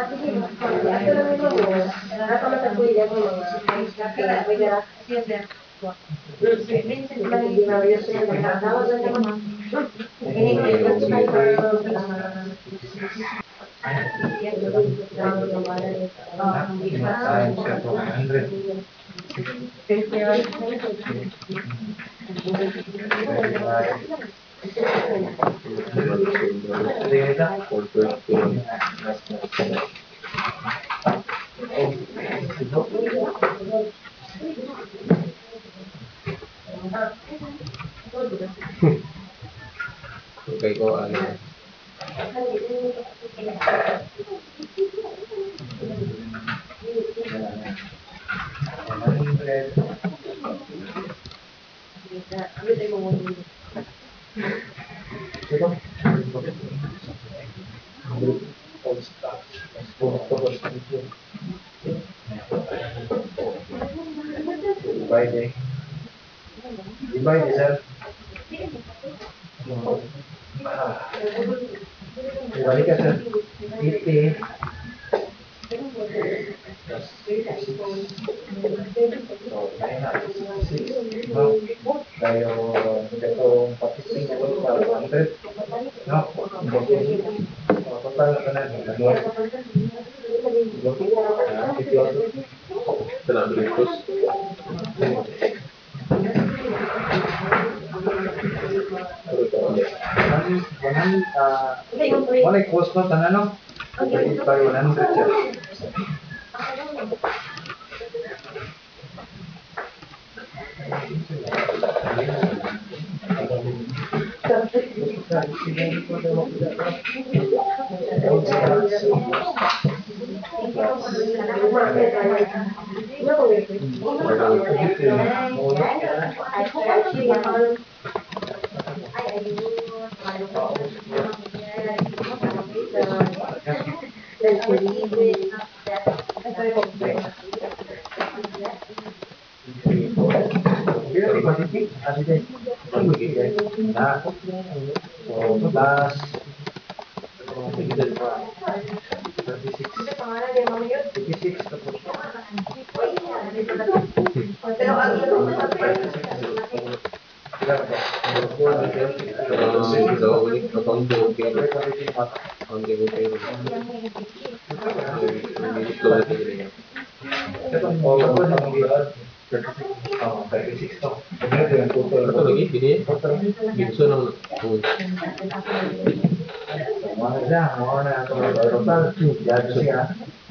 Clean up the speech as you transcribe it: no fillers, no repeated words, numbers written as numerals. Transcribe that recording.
Okay ko ano. Divide, sir. Balik ka, sir. 80. Tayo itong patising ito para 100. No? Total na na. Wala cost no tanan no? Divided by 100 siya. Ito lagi, gini. Binso ng Mana siya, total, yan siya.